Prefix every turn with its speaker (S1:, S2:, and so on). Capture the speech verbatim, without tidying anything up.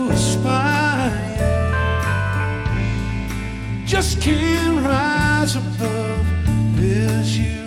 S1: to aspire, just can't rise above this you.